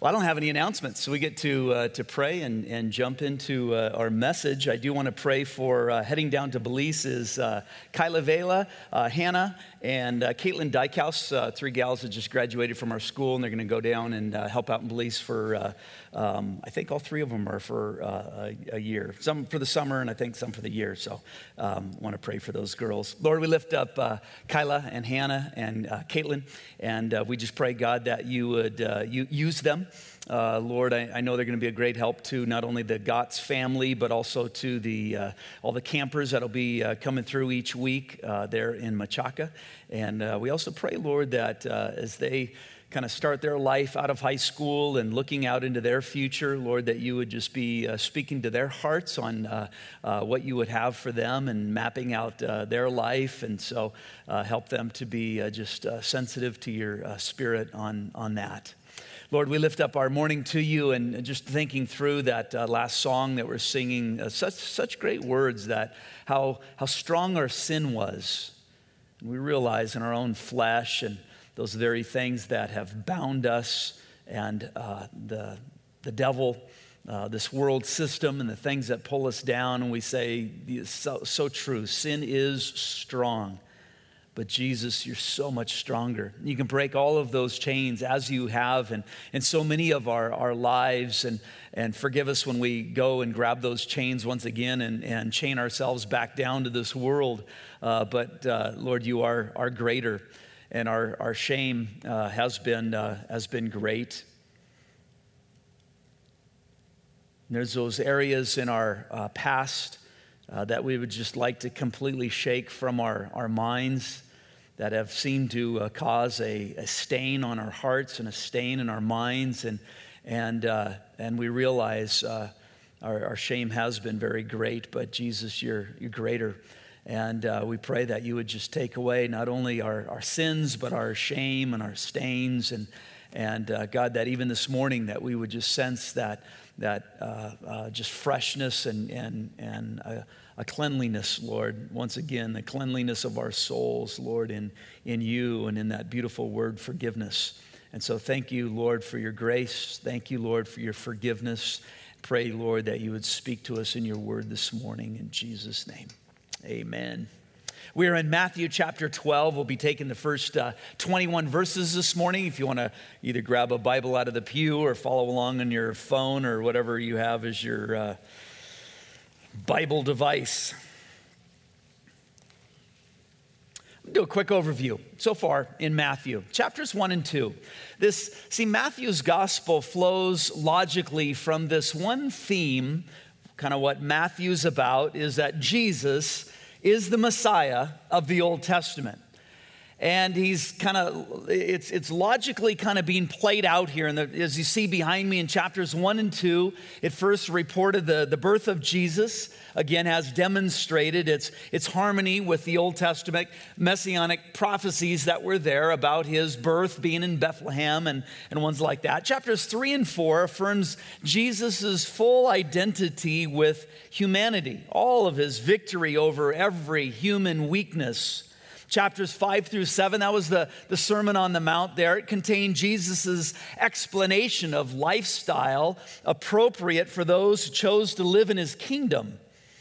Well, I don't have any announcements, so we get to pray and jump into our message. I do want to pray for heading down to Belize is Kyla Vela, Hannah, and Caitlin Dykehouse, three gals that just graduated from our school, and they're going to go down and help out in Belize for, I think all three of them are for a year. Some for the summer, and I think some for the year, so want to pray for those girls. Lord, we lift up Kyla and Hannah and Caitlin, and we just pray, God, that you would use them. Lord, I know they're going to be a great help to not only the Gotts family, but also to the all the campers that'll be coming through each week there in Machaca. And we also pray, Lord, that as they kind of start their life out of high school and looking out into their future, Lord, that you would just be speaking to their hearts on what you would have for them and mapping out their life. And so help them to be just sensitive to your spirit on that. Lord, we lift up our morning to you, and just thinking through that last song that we're singing, such great words, that how strong our sin was. And we realize in our own flesh and those very things that have bound us, and the devil, this world system, and the things that pull us down, and we say, so true, sin is strong. But Jesus, you're so much stronger. You can break all of those chains as you have in so many of our lives, and forgive us when we go and grab those chains once again and chain ourselves back down to this world. But Lord, you are greater, and our shame has been great. And there's those areas in our past that we would just like to completely shake from our minds, that have seemed to cause a stain on our hearts and a stain in our minds, and we realize our shame has been very great, but Jesus, you're greater, and we pray that you would just take away not only our sins, but our shame and our stains, and God, that even this morning that we would just sense that just freshness and a cleanliness, Lord, once again, the cleanliness of our souls, Lord, in you and in that beautiful word, forgiveness. And so thank you, Lord, for your grace. Thank you, Lord, for your forgiveness. Pray, Lord, that you would speak to us in your word this morning, in Jesus' name. Amen. We are in Matthew chapter 12. We'll be taking the first 21 verses this morning. If you want to either grab a Bible out of the pew or follow along on your phone or whatever you have as your Bible device. I'll do a quick overview so far in Matthew. Chapters 1 and 2. Matthew's gospel flows logically from this one theme. Kind of what Matthew's about is that Jesus is the Messiah of the Old Testament. And he's it's logically kind of being played out here. And as you see behind me in chapters 1 and 2, it first reported the birth of Jesus, again, has demonstrated its harmony with the Old Testament messianic prophecies that were there about his birth being in Bethlehem and ones like that. Chapters 3 and 4 affirms Jesus' full identity with humanity, all of his victory over every human weakness. Chapters 5 through 7, that was the Sermon on the Mount there. It contained Jesus' explanation of lifestyle appropriate for those who chose to live in his kingdom.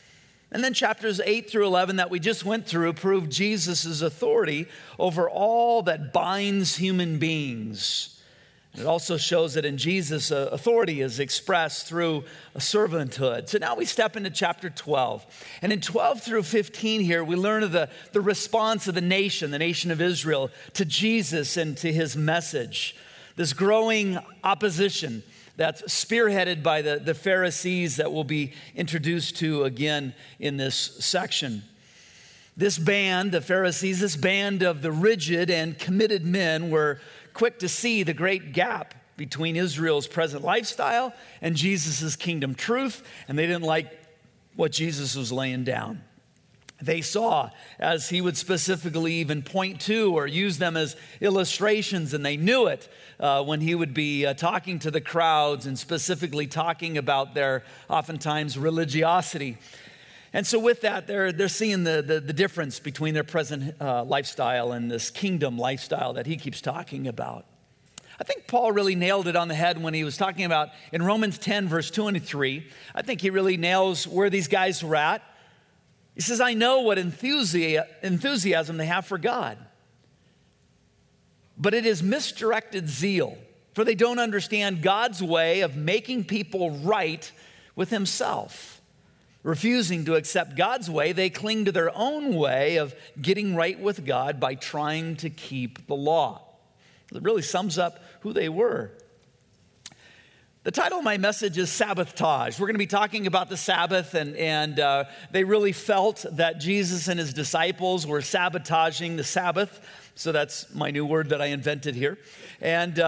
And then chapters 8 through 11 that we just went through proved Jesus' authority over all that binds human beings. It also shows that in Jesus, authority is expressed through a servanthood. So now we step into chapter 12. And in 12 through 15 here, we learn of the response of the nation of Israel, to Jesus and to his message. This growing opposition that's spearheaded by the Pharisees that we'll be introduced to again in this section. This band, the Pharisees, this band of the rigid and committed men were quick to see the great gap between Israel's present lifestyle and Jesus' kingdom truth, and they didn't like what Jesus was laying down. They saw, as he would specifically even point to or use them as illustrations, and they knew it when he would be talking to the crowds and specifically talking about their oftentimes religiosity. And so with that, they're seeing the difference between their present lifestyle and this kingdom lifestyle that he keeps talking about. I think Paul really nailed it on the head when he was talking about in Romans 10, verse 2 and 3. I think he really nails where these guys were at. He says, I know what enthusiasm they have for God, but it is misdirected zeal, for they don't understand God's way of making people right with himself. Refusing to accept God's way, they cling to their own way of getting right with God by trying to keep the law. It really sums up who they were. The title of my message is Sabotage. We're going to be talking about the Sabbath, and they really felt that Jesus and his disciples were sabotaging the Sabbath. So that's my new word that I invented here. And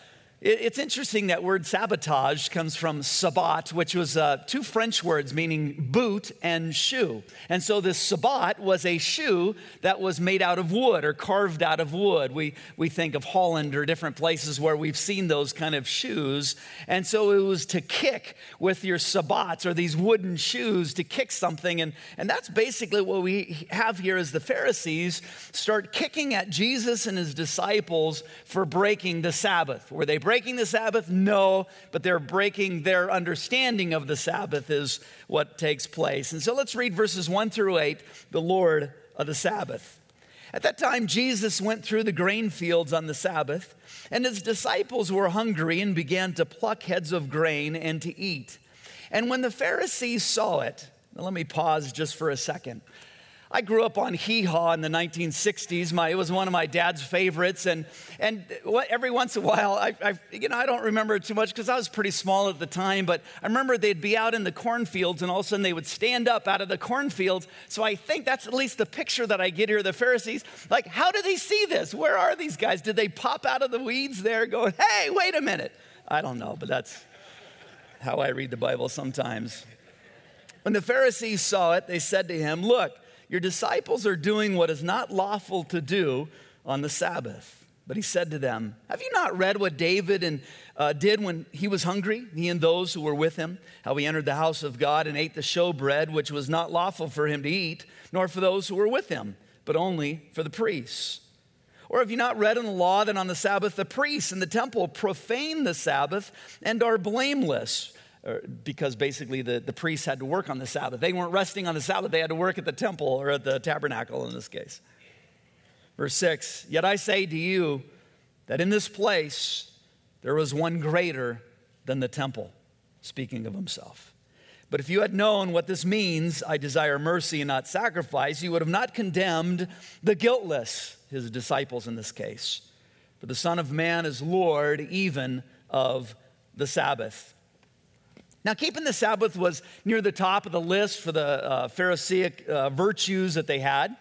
it's interesting that word sabotage comes from sabbat, which was two French words meaning boot and shoe. And so this sabbat was a shoe that was made out of wood or carved out of wood. We think of Holland or different places where we've seen those kind of shoes. And so it was to kick with your sabbats or these wooden shoes to kick something. And that's basically what we have here as the Pharisees start kicking at Jesus and his disciples for breaking the Sabbath. Were they breaking the Sabbath? No, but they're breaking their understanding of the Sabbath is what takes place. And so let's read verses 1 through 8, the Lord of the Sabbath. At that time, Jesus went through the grain fields on the Sabbath, and his disciples were hungry and began to pluck heads of grain and to eat. And when the Pharisees saw it, now let me pause just for a second. I grew up on Hee Haw in the 1960s. It was one of my dad's favorites, and every once in a while, I don't remember it too much because I was pretty small at the time, but I remember they'd be out in the cornfields, and all of a sudden they would stand up out of the cornfields. So I think that's at least the picture that I get here. The Pharisees, like, how do they see this? Where are these guys? Did they pop out of the weeds there, going, "Hey, wait a minute"? I don't know, but that's how I read the Bible sometimes. When the Pharisees saw it, they said to him, "Look, your disciples are doing what is not lawful to do on the Sabbath." But he said to them, "Have you not read what David did when he was hungry, he and those who were with him, how he entered the house of God and ate the showbread, which was not lawful for him to eat, nor for those who were with him, but only for the priests? Or have you not read in the law that on the Sabbath the priests in the temple profane the Sabbath and are blameless?" Because basically the priests had to work on the Sabbath. They weren't resting on the Sabbath. They had to work at the temple or at the tabernacle in this case. Verse 6, "Yet I say to you that in this place there was one greater than the temple," speaking of himself. "But if you had known what this means, I desire mercy and not sacrifice, you would have not condemned the guiltless," his disciples in this case. "For the Son of Man is Lord even of the Sabbath." Now, keeping the Sabbath was near the top of the list for the Pharisaic virtues that they had.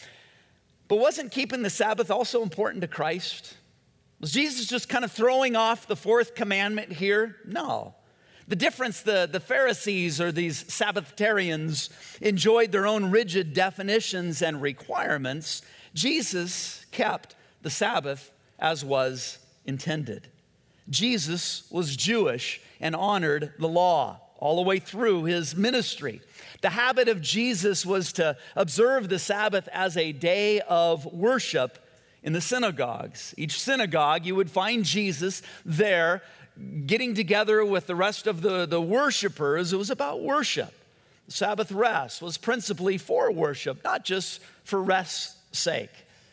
But wasn't keeping the Sabbath also important to Christ? Was Jesus just kind of throwing off the fourth commandment here? No. The difference, the Pharisees or these Sabbatarians enjoyed their own rigid definitions and requirements. Jesus kept the Sabbath as was intended. Jesus was Jewish and honored the law all the way through his ministry. The habit of Jesus was to observe the Sabbath as a day of worship in the synagogues. Each synagogue, you would find Jesus there getting together with the rest of the worshipers. It was about worship. The Sabbath rest was principally for worship, not just for rest's sake.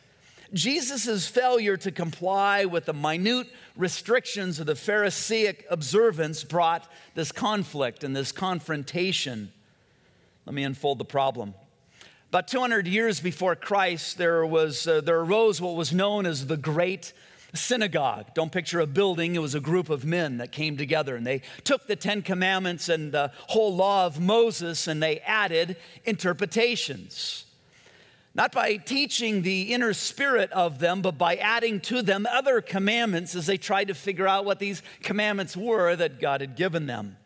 Jesus' failure to comply with the minute restrictions of the Pharisaic observance brought this conflict and this confrontation. Let me unfold the problem. About 200 years before Christ, there arose what was known as the Great Synagogue. Don't picture a building. It was a group of men that came together, and they took the 10 Commandments and the whole law of Moses, and they added interpretations. Not by teaching the inner spirit of them, but by adding to them other commandments as they tried to figure out what these commandments were that God had given them.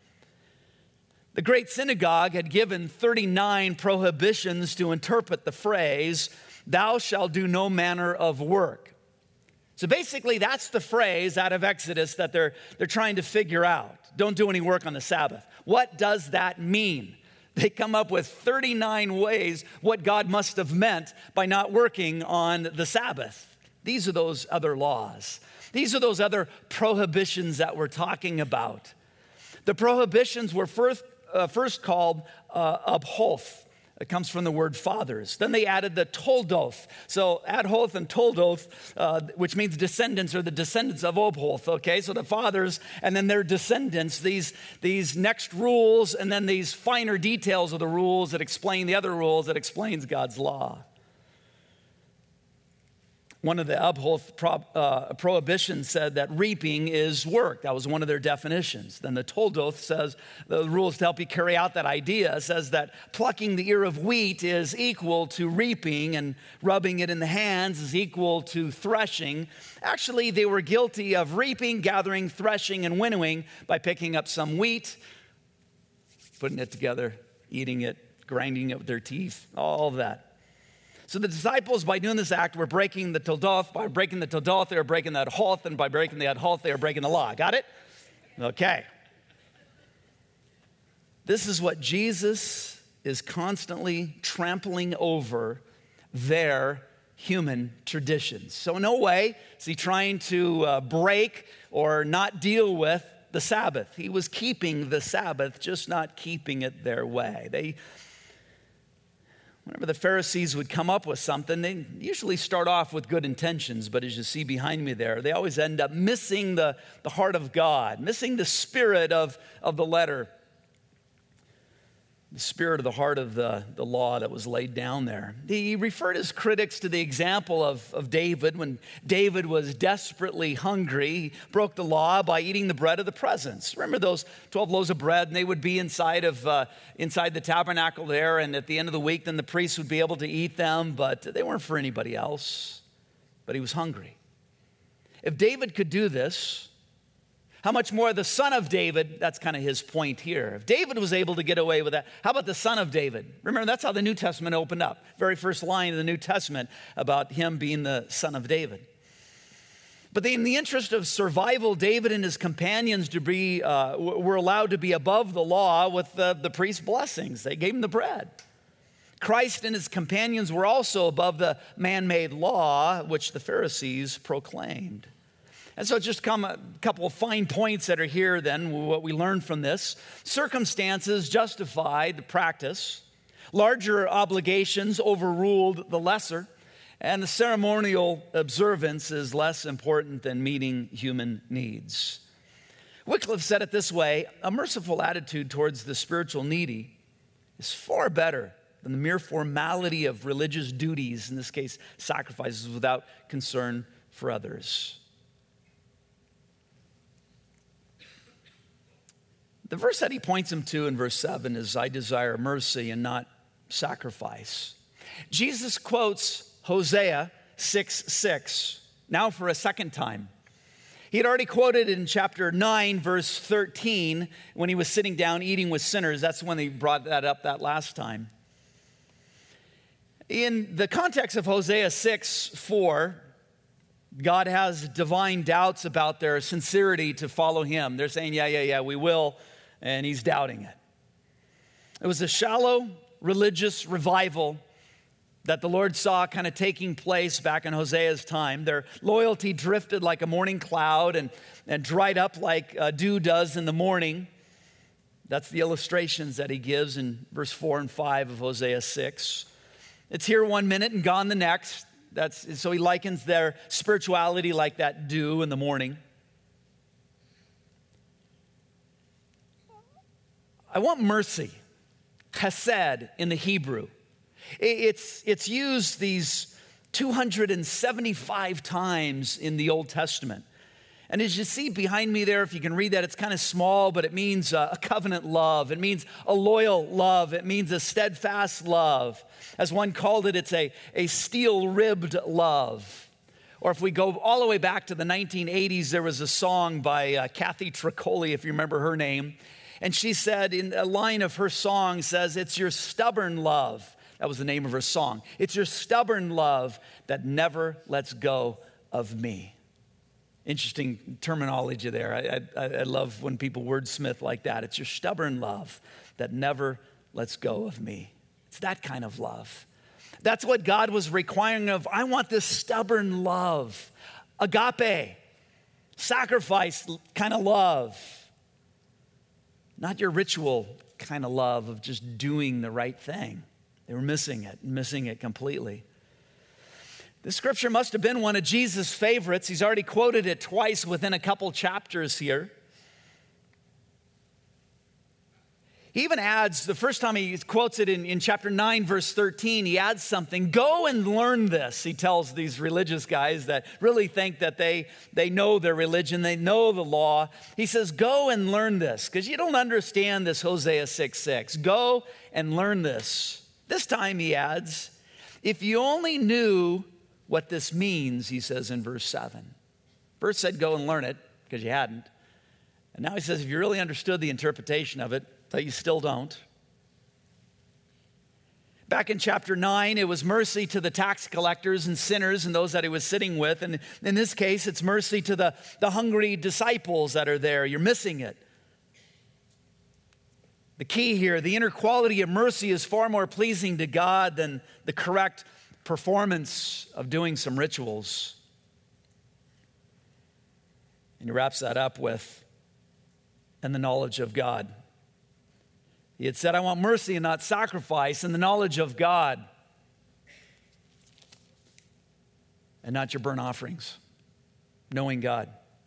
The Great Synagogue had given 39 prohibitions to interpret the phrase, "Thou shalt do no manner of work." So basically, that's the phrase out of Exodus that they're trying to figure out. Don't do any work on the Sabbath. What does that mean? They come up with 39 ways what God must have meant by not working on the Sabbath. These are those other laws. These are those other prohibitions that we're talking about. The prohibitions were first called abholth. It comes from the word fathers. Then they added the toldoth. So adholth and toldoth, which means descendants, or the descendants of Obholth, okay? So the fathers and then their descendants, these next rules and then these finer details of the rules that explain the other rules that explains God's law. One of the Abholth prohibitions said that reaping is work. That was one of their definitions. Then the Toldoth says, the rules to help you carry out that idea, says that plucking the ear of wheat is equal to reaping, and rubbing it in the hands is equal to threshing. Actually, they were guilty of reaping, gathering, threshing, and winnowing by picking up some wheat, putting it together, eating it, grinding it with their teeth, all of that. So the disciples, by doing this act, were breaking the Toldoth. By breaking the Toldoth, they were breaking the Adholth. And by breaking the Adholth, they were breaking the law. Got it? Okay. This is what Jesus is constantly trampling over, their human traditions. So in no way is he trying to break or not deal with the Sabbath. He was keeping the Sabbath, just not keeping it their way. Whenever the Pharisees would come up with something, they usually start off with good intentions, but as you see behind me there, they always end up missing the heart of God, missing the spirit of the letter, the spirit of the heart of the law that was laid down there. He referred his critics to the example of David. When David was desperately hungry, he broke the law by eating the bread of the presence. Remember those 12 loaves of bread, and they would be inside the tabernacle there, and at the end of the week, then the priests would be able to eat them, but they weren't for anybody else. But he was hungry. If David could do this, how much more the son of David? That's kind of his point here. If David was able to get away with that, how about the son of David? Remember, that's how the New Testament opened up. Very first line of the New Testament about him being the son of David. But in the interest of survival, David and his companions were allowed to be above the law with the priest's blessings. They gave him the bread. Christ and his companions were also above the man-made law, which the Pharisees proclaimed. And so just a couple of fine points that are here then, what we learned from this. Circumstances justified the practice. Larger obligations overruled the lesser. And the ceremonial observance is less important than meeting human needs. Wycliffe said it this way: a merciful attitude towards the spiritual needy is far better than the mere formality of religious duties, in this case, sacrifices without concern for others. The verse that he points him to in verse 7 is, I desire mercy and not sacrifice. Jesus quotes Hosea 6:6, now for a second time. He had already quoted in chapter 9, verse 13, when he was sitting down eating with sinners. That's when he brought that up that last time. In the context of Hosea 6:4, God has divine doubts about their sincerity to follow him. They're saying, yeah, we will. And he's doubting it. It was a shallow religious revival that the Lord saw kind of taking place back in Hosea's time. Their loyalty drifted like a morning cloud and dried up like dew does in the morning. That's the illustrations that he gives in verse 4 and 5 of Hosea 6. It's here 1 minute and gone the next. So he likens their spirituality like that dew in the morning. I want mercy, chesed in the Hebrew. It's used these 275 times in the Old Testament. And as you see behind me there, if you can read that, it's kind of small, but it means a covenant love. It means a loyal love. It means a steadfast love. As one called it, it's a steel-ribbed love. Or if we go all the way back to the 1980s, there was a song by Kathy Tricoli, if you remember her name. And she said, in a line of her song says, it's your stubborn love. That was the name of her song. It's your stubborn love that never lets go of me. Interesting terminology there. I love when people wordsmith like that. It's your stubborn love that never lets go of me. It's that kind of love. That's what God was requiring of. I want this stubborn love. Agape. sacrifice kind of love, not your ritual kind of love of just doing the right thing. They were missing it completely. This scripture must have been one of Jesus' favorites. He's already quoted it twice within a couple chapters here. He even adds, the first time he quotes it in chapter 9, verse 13, he adds something. Go and learn this, he tells these religious guys that really think that they know their religion, they know the law. He says, go and learn this, because you don't understand this Hosea 6:6. Go and learn this. This time he adds, if you only knew what this means, he says in verse 7. First said, go and learn it, because you hadn't. And now he says, if you really understood the interpretation of it, that you still don't. Back in chapter 9, it was mercy to the tax collectors and sinners and those that he was sitting with. And in this case, it's mercy to the hungry disciples that are there. You're missing it. The key here, the inner quality of mercy is far more pleasing to God than the correct performance of doing some rituals. And he wraps that up with, and the knowledge of God. He had said, I want mercy and not sacrifice, and the knowledge of God, and not your burnt offerings, knowing God.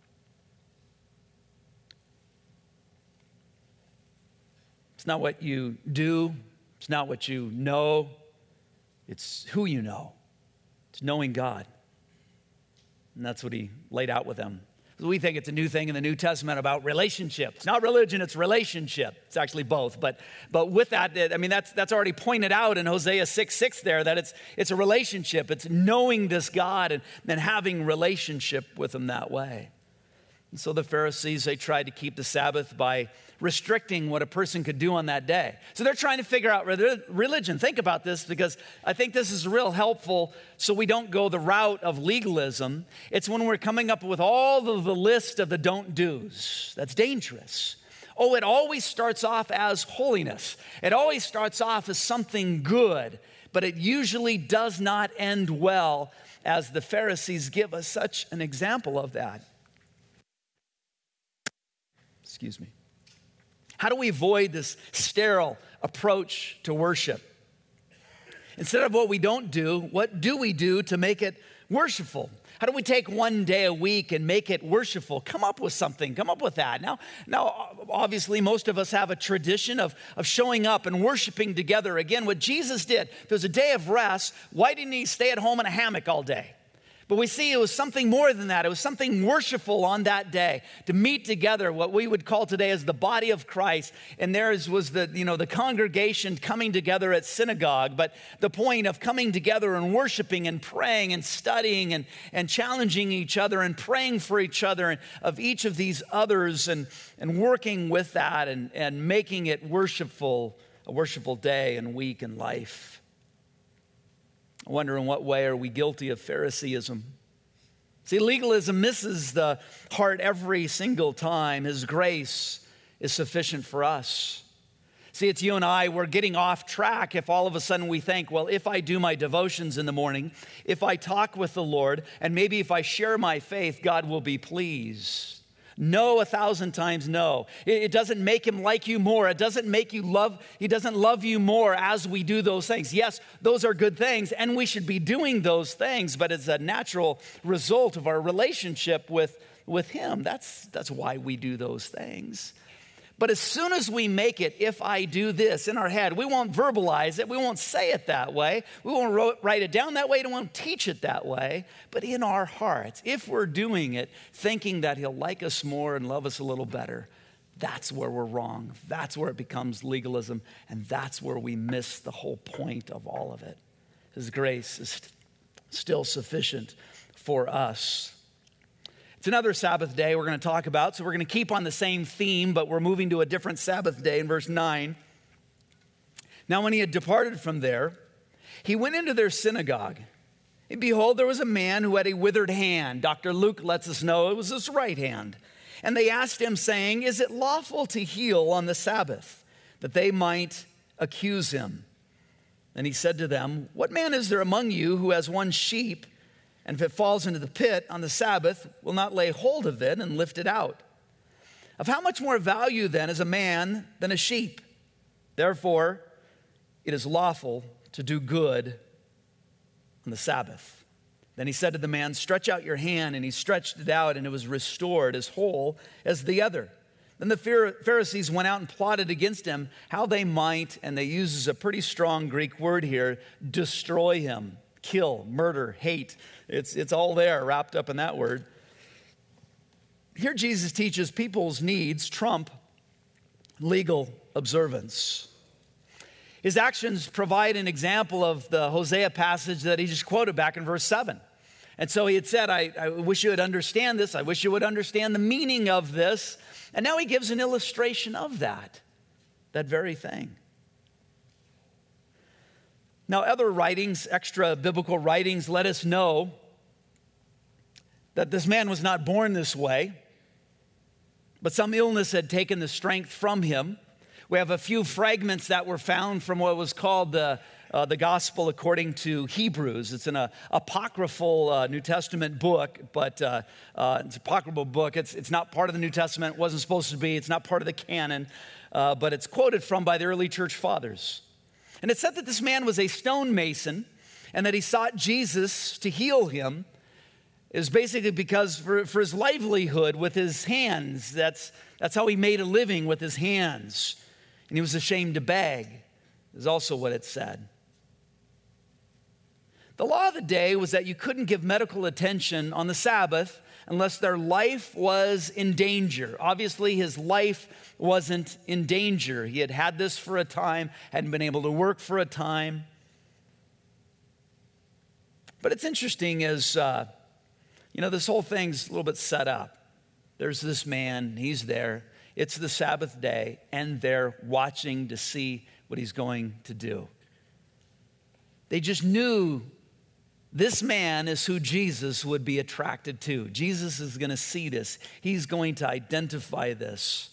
It's not what you do, it's not what you know, it's who you know. It's knowing God. And that's what he laid out with them. We think it's a new thing in the New Testament about relationship. It's not religion, it's relationship. It's actually both. But with that, I mean, that's already pointed out in Hosea 6:6 there, that it's a relationship. It's knowing this God and then having relationship with him that way. And so the Pharisees, they tried to keep the Sabbath by restricting what a person could do on that day. So they're trying to figure out religion. Think about this, because I think this is real helpful so we don't go the route of legalism. It's when we're coming up with all of the list of the don't do's. That's dangerous. Oh, it always starts off as holiness. It always starts off as something good, but it usually does not end well, as the Pharisees give us such an example of that. Excuse me. How do we avoid this sterile approach to worship? Instead of what we don't do, what do we do to make it worshipful? How do we take one day a week and make it worshipful? Come up with something. Come up with that. Now, obviously, most of us have a tradition of showing up and worshiping together. Again, what Jesus did, if there was a day of rest, why didn't he stay at home in a hammock all day? But we see it was something more than that. It was something worshipful on that day, to meet together, what we would call today as the body of Christ. And theirs was the congregation coming together at synagogue. But the point of coming together and worshiping and praying and studying and challenging each other and praying for each other and of each of these others and working with that and making it worshipful, a worshipful day and week and life. I wonder, in what way are we guilty of Phariseeism? See, legalism misses the heart every single time. His grace is sufficient for us. See, it's you and I, we're getting off track if all of a sudden we think, well, if I do my devotions in the morning, if I talk with the Lord, and maybe if I share my faith, God will be pleased. No, 1,000 times no. It doesn't make him like you more. It doesn't make you love, he doesn't love you more as we do those things. Yes, those are good things, and we should be doing those things, but it's a natural result of our relationship with him. That's why we do those things. But as soon as we make it, if I do this in our head, we won't verbalize it. We won't say it that way. We won't write it down that way. We won't teach it that way. But in our hearts, if we're doing it, thinking that he'll like us more and love us a little better, that's where we're wrong. That's where it becomes legalism. And that's where we miss the whole point of all of it. His grace is still sufficient for us. It's another Sabbath day we're going to talk about, so we're going to keep on the same theme, but we're moving to a different Sabbath day in verse 9. Now, when he had departed from there, he went into their synagogue. And behold, there was a man who had a withered hand. Dr. Luke lets us know it was his right hand. And they asked him, saying, is it lawful to heal on the Sabbath? That they might accuse him. And he said to them, what man is there among you who has one sheep, and if it falls into the pit on the Sabbath, will not lay hold of it and lift it out. Of how much more value then is a man than a sheep? Therefore, it is lawful to do good on the Sabbath. Then he said to the man, stretch out your hand, and he stretched it out, and it was restored as whole as the other. Then the Pharisees went out and plotted against him how they might, and they uses a pretty strong Greek word here, destroy him, kill, murder, hate. It's all there wrapped up in that word. Here Jesus teaches people's needs trump legal observance. His actions provide an example of the Hosea passage that he just quoted back in verse 7. And so he had said, I wish you would understand this. I wish you would understand the meaning of this. And now he gives an illustration of that very thing. Now, other writings, extra biblical writings, let us know that this man was not born this way, but some illness had taken the strength from him. We have a few fragments that were found from what was called the Gospel according to Hebrews. It's an apocryphal New Testament book, but it's an apocryphal book. It's not part of the New Testament. It wasn't supposed to be. It's not part of the canon, but it's quoted from by the early church fathers. And it said that this man was a stonemason and that he sought Jesus to heal him. Is basically because for his livelihood with his hands, that's how he made a living, with his hands. And he was ashamed to beg, is also what it said. The law of the day was that you couldn't give medical attention on the Sabbath unless their life was in danger. Obviously, his life wasn't in danger. He had had this for a time, hadn't been able to work for a time. But it's interesting as... this whole thing's a little bit set up. There's this man, he's there. It's the Sabbath day, and they're watching to see what he's going to do. They just knew this man is who Jesus would be attracted to. Jesus is going to see this. He's going to identify this.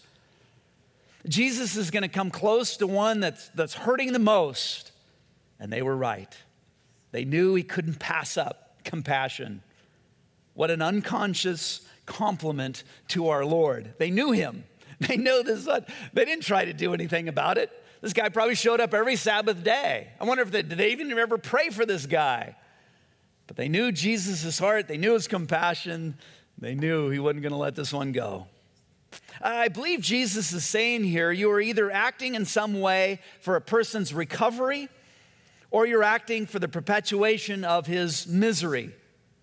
Jesus is going to come close to one that's hurting the most. And they were right. They knew he couldn't pass up compassion. What an unconscious compliment to our Lord. They knew him. They know this. They didn't try to do anything about it. This guy probably showed up every Sabbath day. I wonder if did they even ever pray for this guy? But they knew Jesus' heart. They knew his compassion. They knew he wasn't going to let this one go. I believe Jesus is saying here, you are either acting in some way for a person's recovery, or you're acting for the perpetuation of his misery.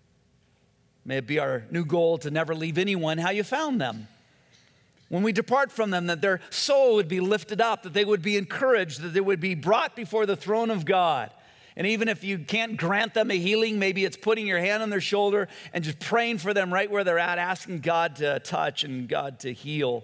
May it be our new goal to never leave anyone how you found them. When we depart from them, that their soul would be lifted up, that they would be encouraged, that they would be brought before the throne of God. And even if you can't grant them a healing, maybe it's putting your hand on their shoulder and just praying for them right where they're at, asking God to touch and God to heal.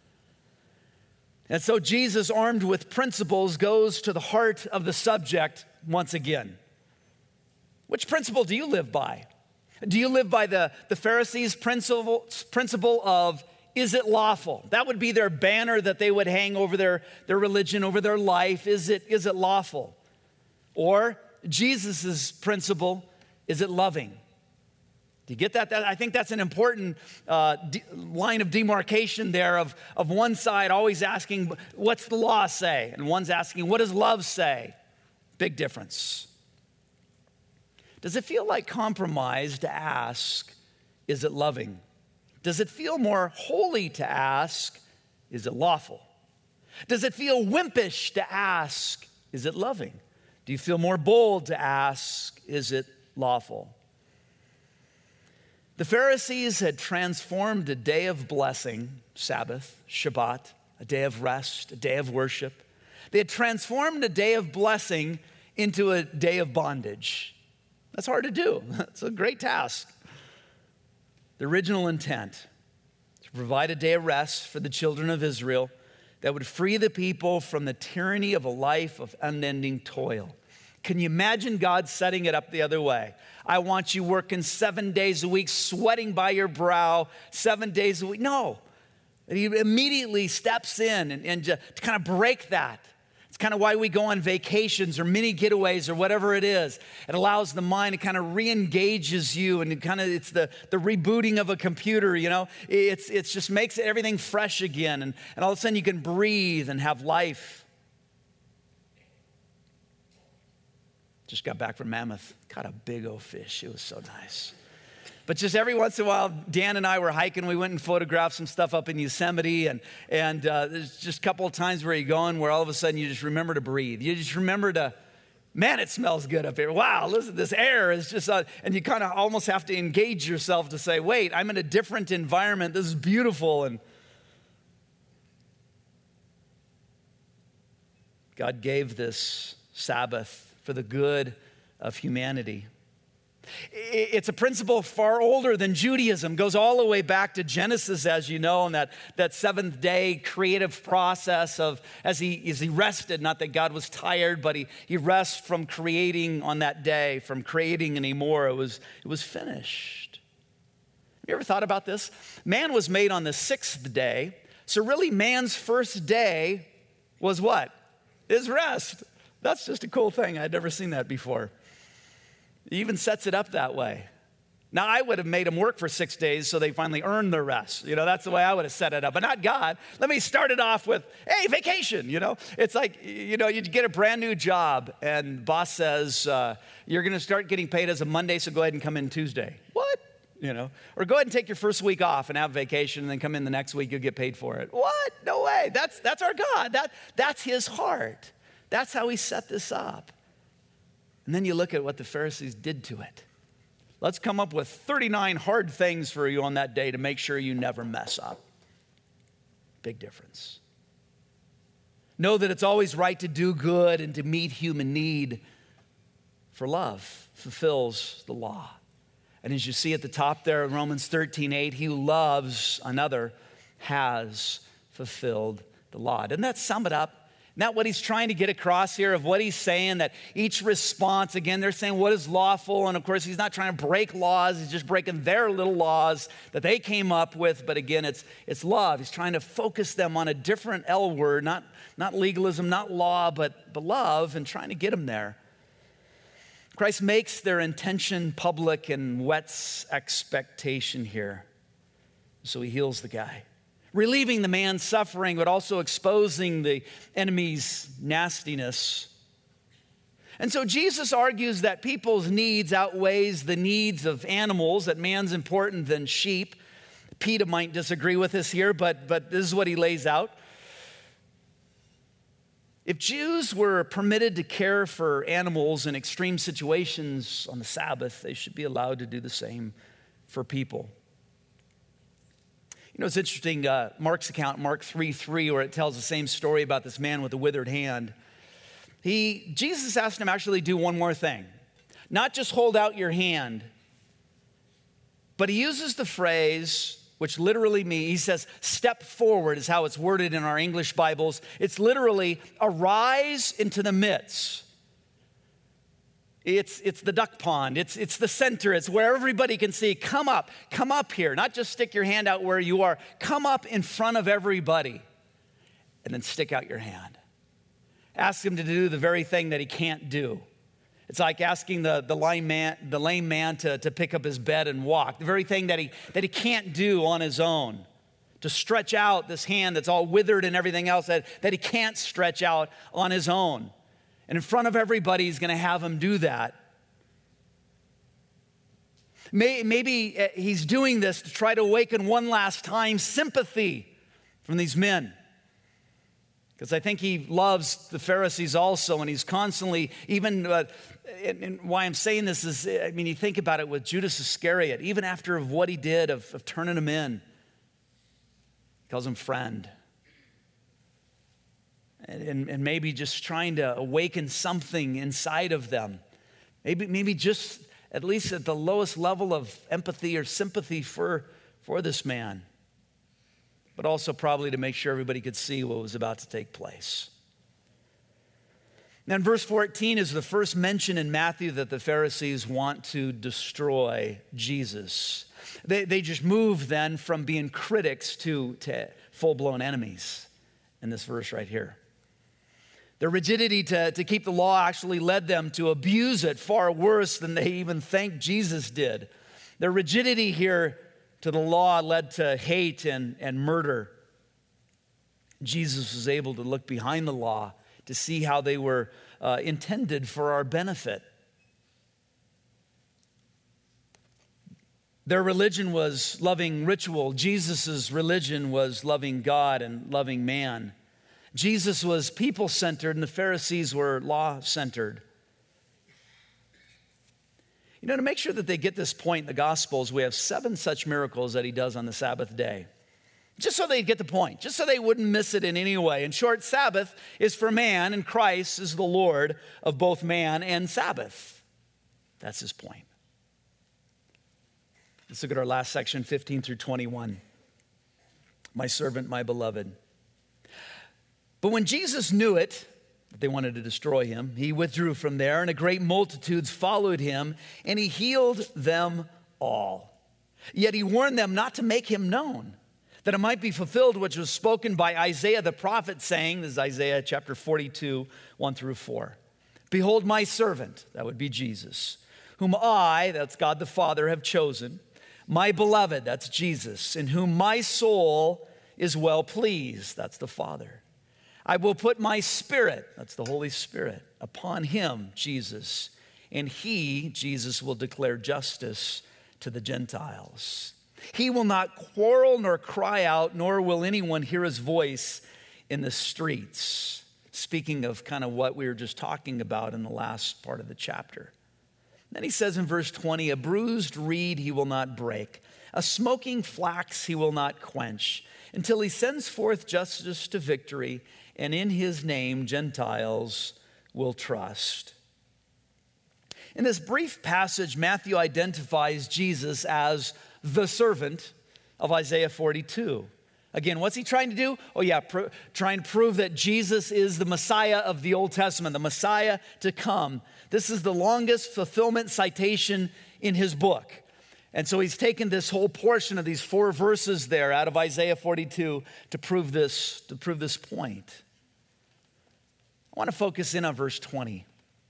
And so Jesus, armed with principles, goes to the heart of the subject once again. Which principle do you live by? Do you live by the Pharisees' principle of, is it lawful? That would be their banner that they would hang over their religion, over their life. Is it lawful? Or Jesus' principle, is it loving? Do you get that? I think that's an important line of demarcation there of one side always asking, what's the law say? And one's asking, what does love say? Big difference. Does it feel like compromise to ask, is it loving? Does it feel more holy to ask, is it lawful? Does it feel wimpish to ask, is it loving? Do you feel more bold to ask, is it lawful? The Pharisees had transformed a day of blessing, Sabbath, Shabbat, a day of rest, a day of worship. They had transformed a day of blessing into a day of bondage. That's hard to do. It's a great task. The original intent, to provide a day of rest for the children of Israel that would free the people from the tyranny of a life of unending toil. Can you imagine God setting it up the other way? I want you working 7 days a week, sweating by your brow, 7 days a week. No. He immediately steps in and to kind of break that. It's kind of why we go on vacations or mini getaways or whatever it is. It allows the mind, it kind of re-engages you, and it's the rebooting of a computer, you know. It just makes everything fresh again, and all of a sudden you can breathe and have life. Just got back from Mammoth. Caught a big old fish. It was so nice. But just every once in a while, Dan and I were hiking. We went and photographed some stuff up in Yosemite. And there's just a couple of times where you're going where all of a sudden you just remember to breathe. You just remember to, man, it smells good up here. Wow, listen, this air is just, and you kind of almost have to engage yourself to say, wait, I'm in a different environment. This is beautiful. And God gave this Sabbath for the good of humanity. It's a principle far older than Judaism. Goes all the way back to Genesis, as you know, and that seventh day creative process of as he rested, not that God was tired, but he rests from creating on that day, from creating anymore. It was finished. Have you ever thought about this? Man was made on the sixth day, so really man's first day was what? His rest. That's just a cool thing. I'd never seen that before. He even sets it up that way. Now, I would have made them work for 6 days so they finally earned their rest. You know, that's the way I would have set it up, but not God. Let me start it off with, hey, vacation, you know. It's like, you know, you get a brand new job and boss says, you're going to start getting paid as a Monday, so go ahead and come in Tuesday. What? You know, or go ahead and take your first week off and have vacation and then come in the next week, you'll get paid for it. What? No way. That's our God. That's his heart. That's how he set this up. And then you look at what the Pharisees did to it. Let's come up with 39 hard things for you on that day to make sure you never mess up. Big difference. Know that it's always right to do good and to meet human need, for love fulfills the law. And as you see at the top there in Romans 13:8, he who loves another has fulfilled the law. Doesn't that sum it up? Not what he's trying to get across here of what he's saying, that each response, again, they're saying what is lawful. And of course, he's not trying to break laws. He's just breaking their little laws that they came up with. But again, it's love. He's trying to focus them on a different L word, not legalism, not law, but love, and trying to get them there. Christ makes their intention public and whets expectation here. So he heals the guy, relieving the man's suffering, but also exposing the enemy's nastiness. And so Jesus argues that people's needs outweighs the needs of animals, that man's important than sheep. PETA might disagree with us here, but this is what he lays out. If Jews were permitted to care for animals in extreme situations on the Sabbath, they should be allowed to do the same for people. You know, it's interesting, Mark's account, Mark 3:3, where it tells the same story about this man with a withered hand. Jesus asked him actually do one more thing. Not just hold out your hand, but he uses the phrase, which literally means, he says, step forward is how it's worded in our English Bibles. It's literally, arise into the midst. It's the duck pond. It's the center. It's where everybody can see. Come up here. Not just stick your hand out where you are. Come up in front of everybody and then stick out your hand. Ask him to do the very thing that he can't do. It's like asking the lame man to pick up his bed and walk. The very thing that he can't do on his own. To stretch out this hand that's all withered and everything else that he can't stretch out on his own. And in front of everybody, he's going to have him do that. Maybe he's doing this to try to awaken one last time sympathy from these men. Because I think he loves the Pharisees also, and he's constantly, even, and why I'm saying this is, I mean, you think about it with Judas Iscariot, even after of what he did of turning him in, he calls him friend. And maybe just trying to awaken something inside of them. Maybe just at least at the lowest level of empathy or sympathy for this man. But also probably to make sure everybody could see what was about to take place. Now in verse 14 is the first mention in Matthew that the Pharisees want to destroy Jesus. They just move then from being critics to full-blown enemies in this verse right here. Their rigidity to keep the law actually led them to abuse it far worse than they even think Jesus did. Their rigidity here to the law led to hate and murder. Jesus was able to look behind the law to see how they were intended for our benefit. Their religion was loving ritual. Jesus' religion was loving God and loving man. Jesus was people-centered and the Pharisees were law-centered. You know, to make sure that they get this point in the Gospels, we have 7 such miracles that he does on the Sabbath day. Just so they get the point, just so they wouldn't miss it in any way. In short, Sabbath is for man and Christ is the Lord of both man and Sabbath. That's his point. Let's look at our last section, 15 through 21. My servant, my beloved. But when Jesus knew it, that they wanted to destroy him, he withdrew from there, and a great multitudes followed him, and he healed them all. Yet he warned them not to make him known, that it might be fulfilled which was spoken by Isaiah the prophet, saying, this is Isaiah chapter 42, 1 through 4. Behold my servant, that would be Jesus, whom I, that's God the Father, have chosen, my beloved, that's Jesus, in whom my soul is well pleased, that's the Father. I will put my spirit, that's the Holy Spirit, upon him, Jesus, and he, Jesus, will declare justice to the Gentiles. He will not quarrel nor cry out, nor will anyone hear his voice in the streets. Speaking of kind of what we were just talking about in the last part of the chapter. Then he says in verse 20, a bruised reed he will not break, a smoking flax he will not quench, until he sends forth justice to victory, and in his name Gentiles will trust. In this brief passage, Matthew identifies Jesus as the servant of Isaiah 42. Again, what's he trying to do? Oh yeah, trying to prove that Jesus is the Messiah of the Old Testament, the Messiah to come. This is the longest fulfillment citation in his book. And so he's taken this whole portion of these 4 verses there out of Isaiah 42 to prove this point. I want to focus in on verse 20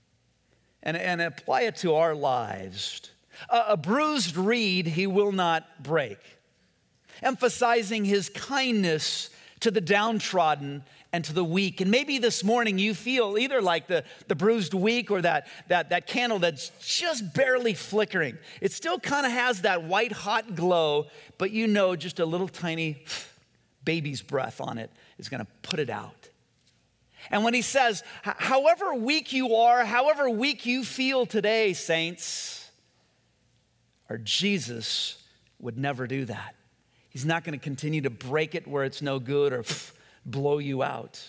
and apply it to our lives. A bruised reed he will not break, emphasizing his kindness to the downtrodden and to the weak. And maybe this morning you feel either like the bruised weak or that candle that's just barely flickering. It still kind of has that white hot glow, but you know just a little tiny baby's breath on it is going to put it out. And when he says, however weak you are, however weak you feel today, saints, our Jesus would never do that. He's not going to continue to break it where it's no good or blow you out.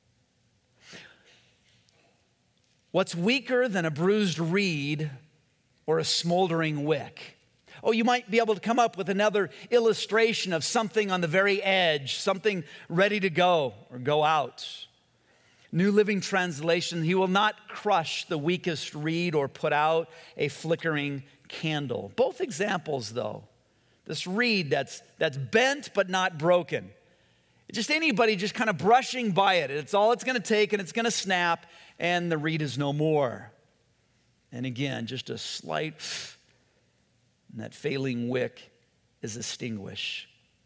What's weaker than a bruised reed or a smoldering wick? Oh, you might be able to come up with another illustration of something on the very edge, something ready to go or go out. New Living Translation, he will not crush the weakest reed or put out a flickering candle. Both examples, though. This reed that's bent but not broken. Just anybody just kind of brushing by it. It's all it's going to take, and it's going to snap, and the reed is no more. And again, just a slight, and that failing wick is extinguished.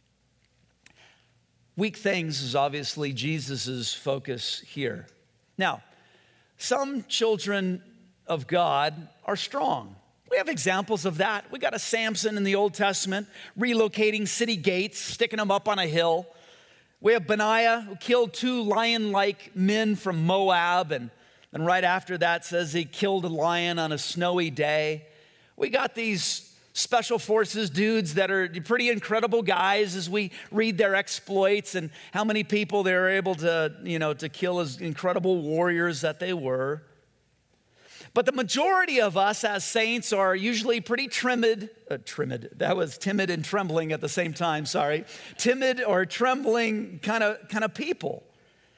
Weak things is obviously Jesus' focus here. Now, some children of God are strong. We have examples of that. We got a Samson in the Old Testament relocating city gates, sticking them up on a hill. We have Benaiah who killed 2 lion-like men from Moab, and right after that says he killed a lion on a snowy day. We got these special forces dudes that are pretty incredible guys as we read their exploits and how many people they were able to, to kill as incredible warriors that they were. But the majority of us as saints are usually pretty timid. That was timid and trembling at the same time, sorry. Timid or trembling kind of people.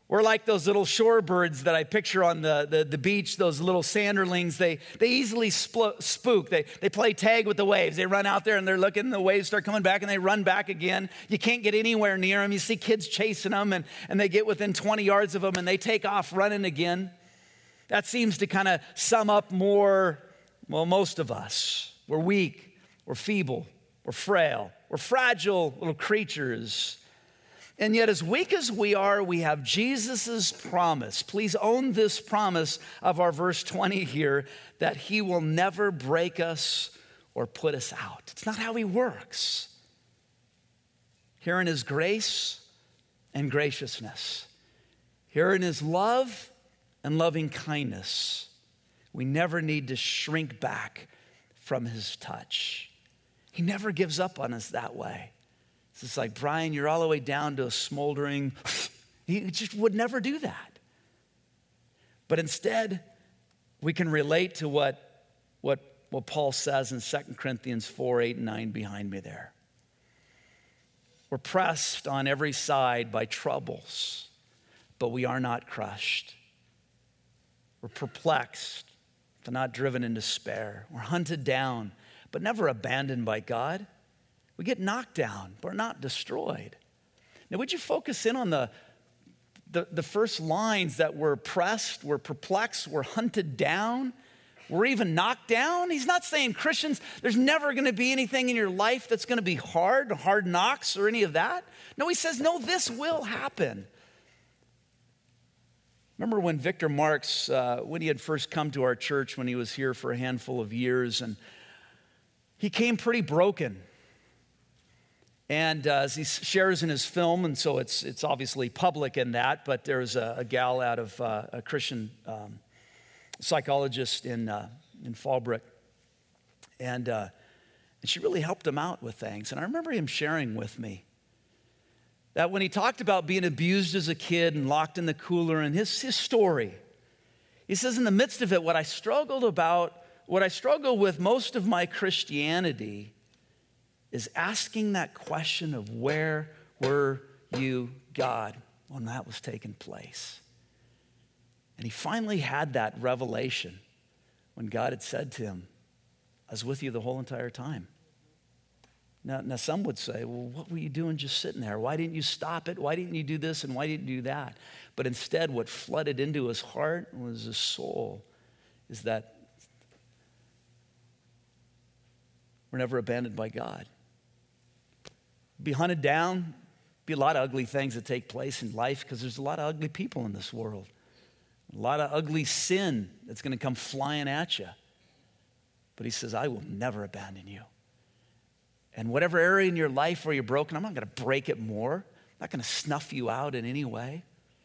We're like those little shorebirds that I picture on the beach, those little sanderlings. They easily spook. They play tag with the waves. They run out there and they're looking, and the waves start coming back and they run back again. You can't get anywhere near them. You see kids chasing them and they get within 20 yards of them and they take off running again. That seems to kind of sum up most of us. We're weak, we're feeble, we're frail, we're fragile little creatures. And yet, as weak as we are, we have Jesus' promise. Please own this promise of our verse 20 here, that he will never break us or put us out. It's not how he works. Here in his grace and graciousness, here in his love and loving kindness, we never need to shrink back from his touch. He never gives up on us that way. It's like, Brian, you're all the way down to a smoldering. He just would never do that. But instead, we can relate to what Paul says in 2 Corinthians 4, 8, and 9 behind me there. We're pressed on every side by troubles, but we are not crushed. We're perplexed, but not driven in despair. We're hunted down, but never abandoned by God. We get knocked down, but we're not destroyed. Now, would you focus in on the first lines, that we're pressed, we're perplexed, we're hunted down, we're even knocked down? He's not saying, Christians, there's never going to be anything in your life that's going to be hard knocks or any of that. No, he says, no, this will happen. Remember when Victor Marks, when he had first come to our church, when he was here for a handful of years, and he came pretty broken. And as he shares in his film, and so it's obviously public in that, but there's a gal out of a Christian psychologist in Fallbrook, and she really helped him out with things. And I remember him sharing with me that when he talked about being abused as a kid and locked in the cooler and his story, he says, in the midst of it, what I struggled with most of my Christianity is asking that question of, where were you, God, when that was taking place? And he finally had that revelation when God had said to him, I was with you the whole entire time. Now some would say, well, what were you doing just sitting there? Why didn't you stop it? Why didn't you do this and why didn't you do that? But instead, what flooded into his heart was his soul, is that we're never abandoned by God. Be hunted down, be a lot of ugly things that take place in life, because there's a lot of ugly people in this world. A lot of ugly sin that's going to come flying at you. But he says, I will never abandon you. And whatever area in your life where you're broken, I'm not going to break it more. I'm not going to snuff you out in any way.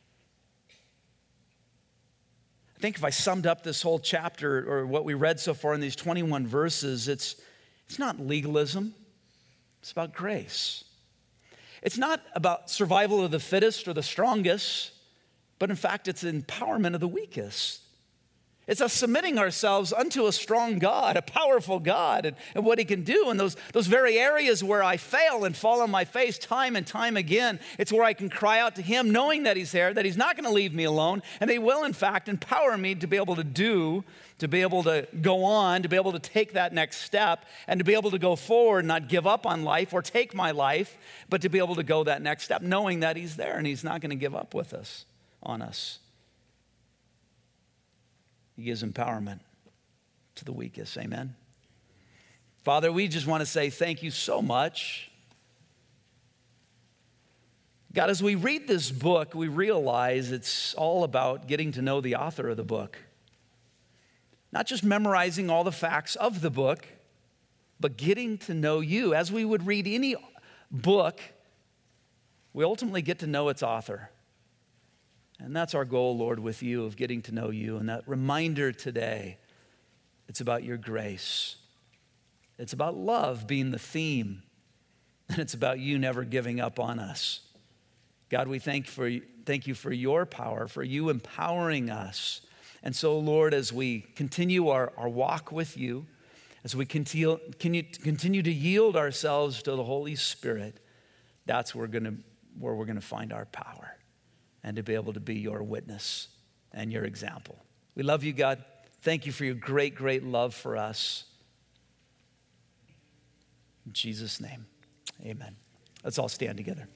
I think if I summed up this whole chapter, or what we read so far in these 21 verses, it's not legalism. It's about grace. It's not about survival of the fittest or the strongest, but in fact, it's empowerment of the weakest. It's us submitting ourselves unto a strong God, a powerful God, and what he can do. And those very areas where I fail and fall on my face time and time again, it's where I can cry out to him, knowing that he's there, that he's not going to leave me alone, and he will, in fact, empower me to be able to be able to go on, to be able to take that next step, and to be able to go forward, not give up on life or take my life, but to be able to go that next step, knowing that he's there and he's not going to give up on us. He gives empowerment to the weakest. Amen. Father, we just want to say thank you so much. God, as we read this book, we realize it's all about getting to know the author of the book. Not just memorizing all the facts of the book, but getting to know you. As we would read any book, we ultimately get to know its author. And that's our goal, Lord, with you, of getting to know you. And that reminder today, it's about your grace. It's about love being the theme. And it's about you never giving up on us. God, we thank you for your power, for you empowering us. And so, Lord, as we continue our walk with you, as we continue to yield ourselves to the Holy Spirit, that's where we're going to find our power. and to be able to be your witness and your example. We love you, God. Thank you for your great, great love for us. In Jesus' name, amen. Let's all stand together.